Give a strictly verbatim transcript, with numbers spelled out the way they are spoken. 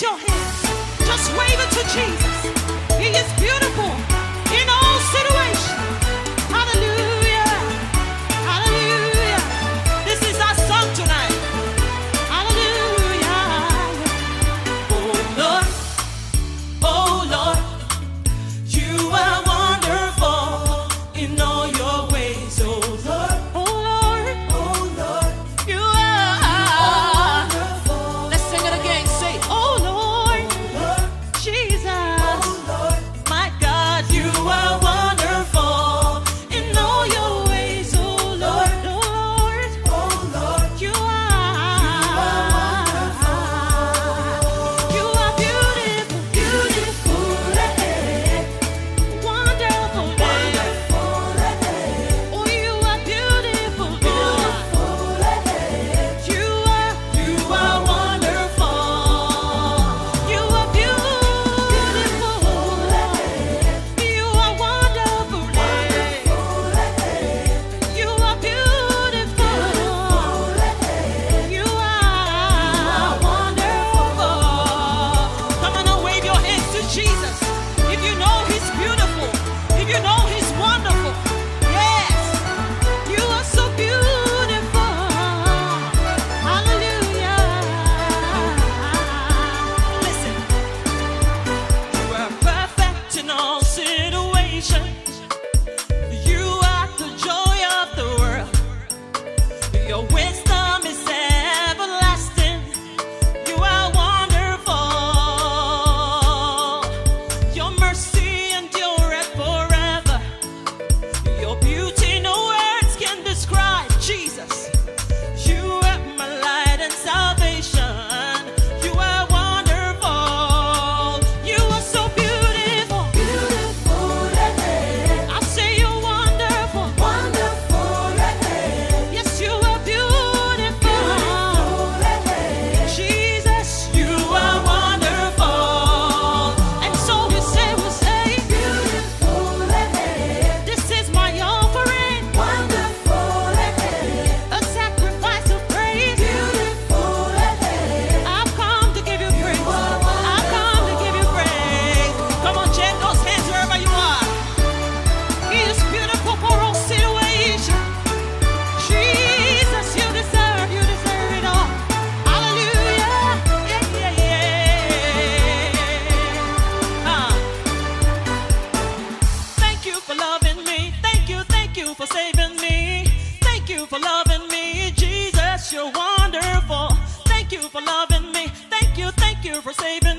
lift your hands. Just wave it to Jesus. He is beautiful in all situations. Hallelujah. Hallelujah. This is our song tonight. Hallelujah. Oh Lord, oh Lord, you are wonderful in all your ways. Oh Lord, oh Lord, oh Lord, you are wonderful. Let's sing it again. Say, oh Lord, oh Lord, Jesus, oh Lord, my God, you are wonderful in all your ways. Oh Lord, oh Lord, oh Lord, you are, you are beautiful, beautiful, wonderful, wonderful. Oh, you are beautiful, beautiful. You are, you are wonderful. You are beautiful. You are wonderful. You are beautiful. You are wonderful. Come on and wave your hands to Jesus. If you know He's beautiful, if you know He's wonderful, yes, you are so beautiful. Hallelujah. Listen, you are perfect in all situations. You are the joy of the world. Your wisdom is everlasting. You are wonderful. Your mercy endureth forever. Your beauty no words can describe. Jesus, you are my light and salvation. You are wonderful. You are so beautiful. Beautiful. I say you're wonderful. Wonderful. Yes, you are beautiful. Jesus, you are wonderful. And so we say, we say, beautiful. This is my offering. Wonderful. A sacrifice of praise. Beautiful. I've come to give you praise. I've come to give you praise. Come on, jam those hands wherever you are. He is beautiful for all situations. Jesus, you deserve, you deserve it all. Hallelujah. Yeah, yeah, yeah. Uh. Thank you for loving me. Thank you, thank you for saving me. Thank you for loving me. Jesus, you're wonderful. Thank you for loving me. Thank you, thank you for saving me.